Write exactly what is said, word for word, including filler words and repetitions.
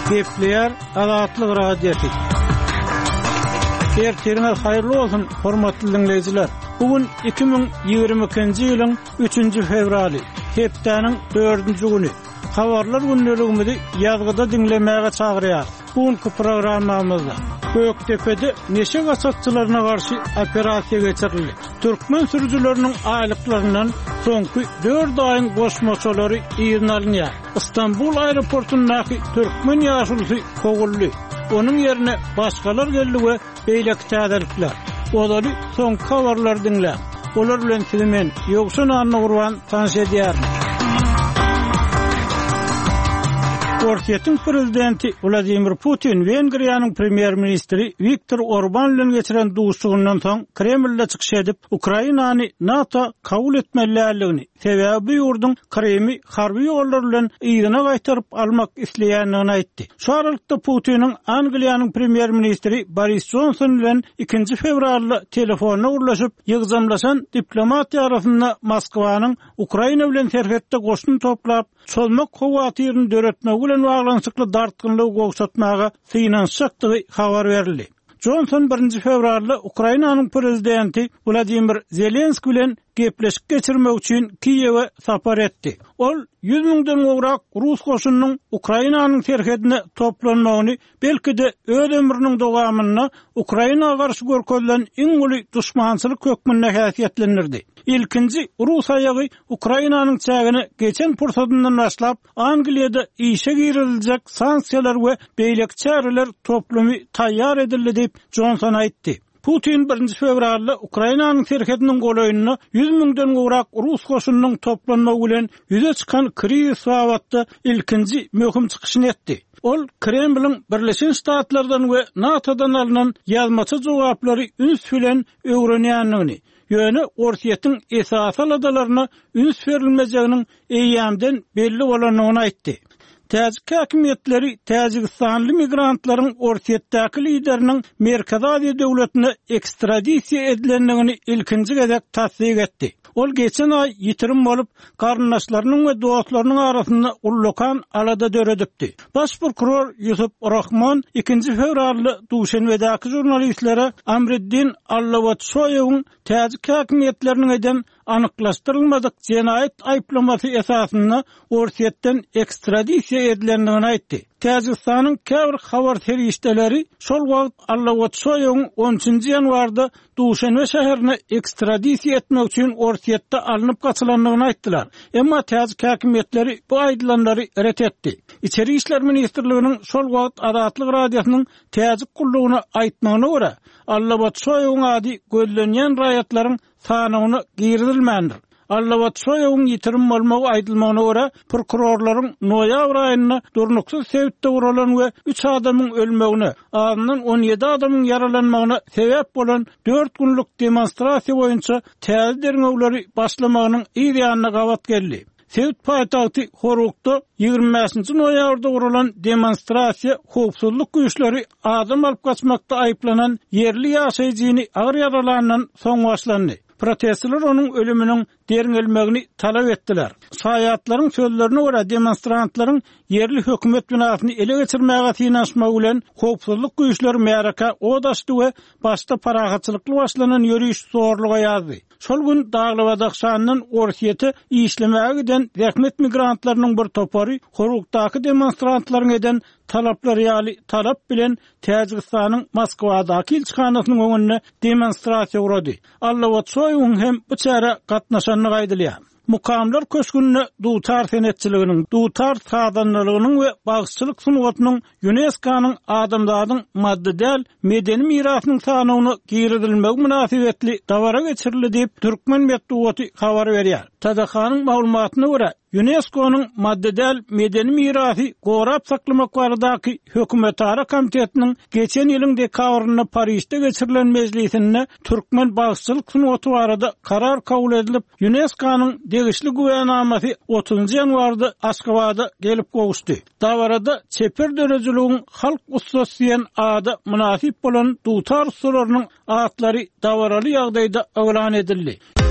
Gepleyer Azatlyk radiosu. Ertiriniz hayırlı olsun, hormatly dinleyijiler. Bugün iki bin ýygrimi ikinji ýylyň üçünji fevraly, hepdeniň dördünji güni. Habarlar günneligimizi ýazgyda dinlemäge çagyrýar. Bugünkü programmamyzda Göktepe'de neşe gaçakçylaryna garşy operasiýa geçirildi. Türkmen sürücüleriniň aýlyklaryndan soňky dört aýyň goşmaçylary ýygyna alynýar. İstanbul aeroportundaky Türkmen ýaşulysy kogully. Onun yerine başgalar geldi we beýleki täzelikler. Olary soňky habarlar dinle. Olar bilen sizimen ýoksun anny gurban tanış edýär. Russiýanyň prezidenti Vladimir Putin Wengriýanyň premier ministri Viktor Orban bilen geçiren duşugyndan soň Kremlde çykyş edip Ukrainany NATO kabul etmeliligini, sebäbi ýurdun Kremli harby ýollar bilen ýygyna gaýtaryp almak isleýändigini aýtdy. Şu aralykda Putiniň Angliýanyň premier ministri Boris Johnson bilen ikinji fevralda telefonna urlaşyp ýygzamlaşan diplomatiýa arasynda Moskwanyň Ukraina bilen serhetde goşun toplap çolmak howaty ýerini döretmek bilen baglanşykly dartgynlygy goşatmaga synansakdygy habar berildi. Johnson birinji fevralda Ukrainanyň prezidenti Vladimir Zelenski bilen gepleşik geçirmek üçin Kiýewe sapar etdi. Ol yüz miňden gowrak Rus goşunynyň Ukrainanyň serhetine toplanmagyny, belki de öz ömrüniň dowamyna Ukrainaga garşy görkezlen iň uly duşmançylyk hökmüne häsiýetlendirdi. İlkinci Rus aýagy Ukrainanyň çägini geçen pursatyndan başlap Angliýada işe giriljek sanksiýalar we beýleki çäreler toplamy taýýar edildi diýip Johnson aýtdy. Putin birinji fevralda Ukrainanyň serhetiniň golaýynyna yüz miňden gowrak Rus goşunynyň toplanmagy bilen ýüze çykan kriz wagtynda ilkinji möhüm çykyşyny etdi. Ol Kremliň Birleşen Ştatlardan we NATO'dan alynan ýazmaça jogaplary üns bilen öwrenýändigini, ýöne Orsiýetin esas aladalaryna üns berilmejeginiň eýýämden belli bolanyny aýtdy. Täjik häkimetleri Täjikistanly migrantlaryň Orsiýetdäki lideriniň Merkezi Aziýa döwletine ekstradisiýa edilendigini ilkinji gezek tasdik etdi. Ol geçen ay ýitirim bolup, garyndaşlarynyň we dostlarynyň arasynda ullukan alada döredipdi. Baş prokuror Yusuf Rahman ikinji fevralda Duşanbedäki jurnalistlere Amreddin Allawatshoýewiň täjik häkimetleriniň eden anyklaşdyrylmadyk jenaýet aýplamasy esasynda Orsiýetden ekstradisiýa edilendigini aýtdy. Täjikistanyň käbir habar serişdeleri şol wagt Allawatshoýewiň on üçinji ýanwarda Duşanbe şäherine ekstradisiýa etmek üçin Orsiýetde alınıp gaçylandygyny aýtdylar. Emma täjik häkimetleri bu aýdylanlary ret etdi. İçeri işler ministrliginiň şol wagt Azatlyk radiosynyň täjik gullugyna aýtmagyna görä, Allawatshoýewiň ady gözlenýän raýatlaryň sanyny girilmändir. Allawatshoýewiň ýitirim bolmagy aýdylmagyna görä, prokurorlaryň noýabr aýyna durnuksuz sebäpde uralan we üç adamyň ölmegine, azyndan on ýedi adamyň yaralanmagyna sebäp bolan dört günlük demonstrasiýa boýunça täze derňewleri başlamagynyň ýerine gawat geldi. Sewit paýtagty Horukda ýygrimi beşinji noýabrda uralan demonstrasiýa howpsuzlyk güýçleri adam alyp gaçmakda aýplanan yerli ýaşaýjyny agyr yaralanan soň başlandy. Protestçiler onun ölümünün deringelmegini talap etdiler. Saýatlaryň sözlerine görä demonstrantlaryň yerli hökümet binasyny ele geçirmäge synaşmagy bilen howpsuzlyk güýçleri meraka odaşdy we başda parahatçylykly başlanan ýörüş zorluga ýazdy. Şol gün Dağlıbadak şanyndan Orsiýete işlemäge giden rehmet migrantlarynyň bir topary Horukdaky demonstrantlaryň eden talaplary ýaly talap bilen Täjikistanyň Moskwadaky ilçihanasynyň öňünde demonstrasiýa urady. Allawatshoýewiň hem bu çäre gatnaşanlygy aýdylýar. Mukamlar köşkünne dutar senetçiliginiň, dutar sadanlygynyň we bagçylyk sunugatynyň UNESCO-nyň adamzadyň maddedäl medeni mirasynyň sanawyny giridilmegi münasibetli dawara geçirildi diýip Türkmen medeniýeti habar berýär. Tadakanyň maglumatyna görä UNESCO-nyň maddedäl medeni mirasy gorap saklamak baradaky hökümetara komitetiniň geçen ýylyň dekabryna Parisde geçirilen mejlisinde Türkmen bagçylyk sunugaty barada karar kabul edilip UNESCO-nyň degişli güwänamasy otuzunji ýanwarda Aşgabatda gelip gowuşdy. Dawarada çeper dörejiliginiň halk ussasýan ada münasip bolan dutar surlarynyň atlary dawaraly ýagdaýda elan edildi.